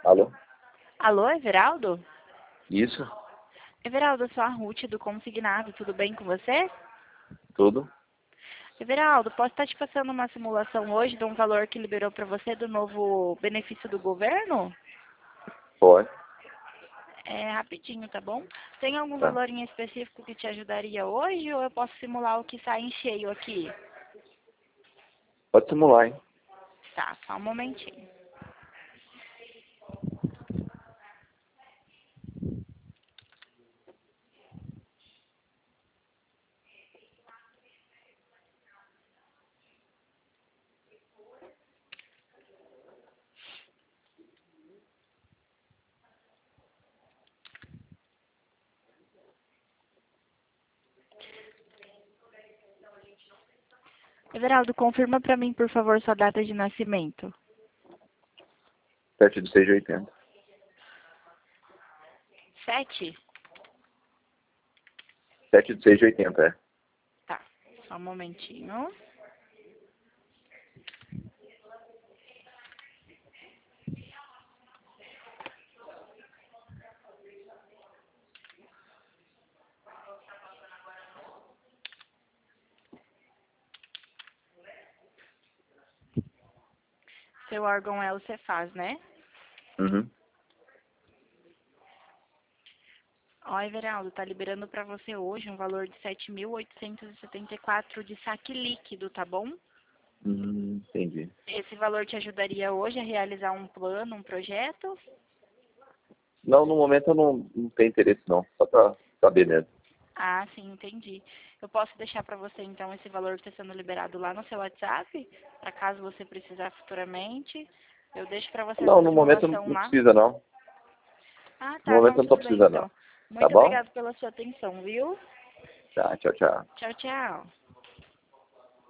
Alô? Alô, Everaldo? Isso? Everaldo, eu sou a Ruth do Consignado, tudo bem com você? Tudo? Everaldo, posso estar te passando uma simulação hoje de um valor que liberou para você do novo benefício do governo? Pode. É rapidinho, tá bom? Tem algum Tá. valor em específico que te ajudaria hoje ou eu posso simular o que sai em cheio aqui? Pode simular, hein? Tá, só um momentinho. Everaldo, confirma para mim, por favor, sua data de nascimento. 7/6/80. 7? 7/6/80, é. Tá, só um momentinho. Seu órgão é o Cefaz, né? Uhum. Ó, Everaldo, tá liberando para você hoje um valor de 7.874 de saque líquido, tá bom? Entendi. Esse valor te ajudaria hoje a realizar um plano, um projeto? Não, no momento eu não tenho interesse não. Só pra saber mesmo. Ah, sim, entendi. Eu posso deixar para você então esse valor que está sendo liberado lá no seu WhatsApp, para caso você precisar futuramente. Eu deixo para você Não, essa no momento simulação não lá. precisa não. Ah, No tá, momento não, eu não tô tudo bem precisando não. então. Tá Muito bom? obrigada pela sua atenção, viu? Tá, tchau, tchau. Tchau, tchau.